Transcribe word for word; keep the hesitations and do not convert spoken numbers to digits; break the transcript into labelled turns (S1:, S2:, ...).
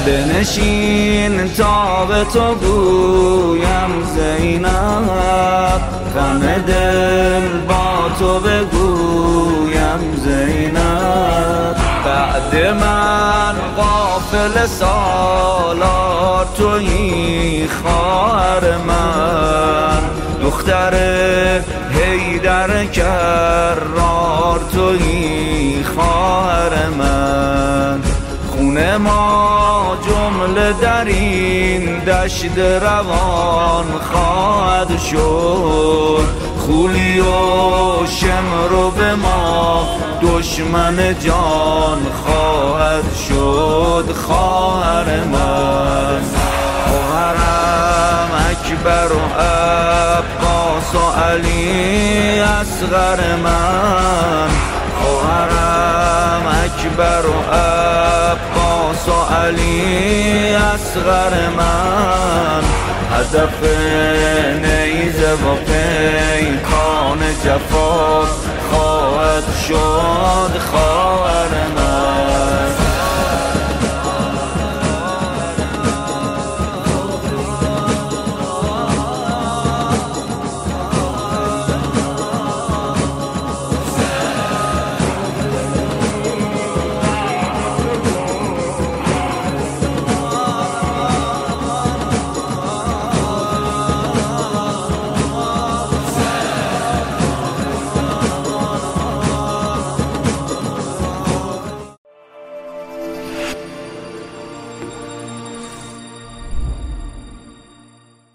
S1: بنشین تا به تو گویم زینب، غم دل با تو بگویم زینب. بعد من قافل سالار تویی خواهر من، دختر حیدر کرار تویی خواهر من. خون ما جمله در این دشت روان خواهد شد، خولی و شمر به ما دشمن جان خواهد شد. خواهر من خواهرم اکبر و عباس و علی اصغر من، خواهرم اکبر و عباس و علی اصغر من. هدف نیزه و پیکان جفا خواهد شد خواهر من.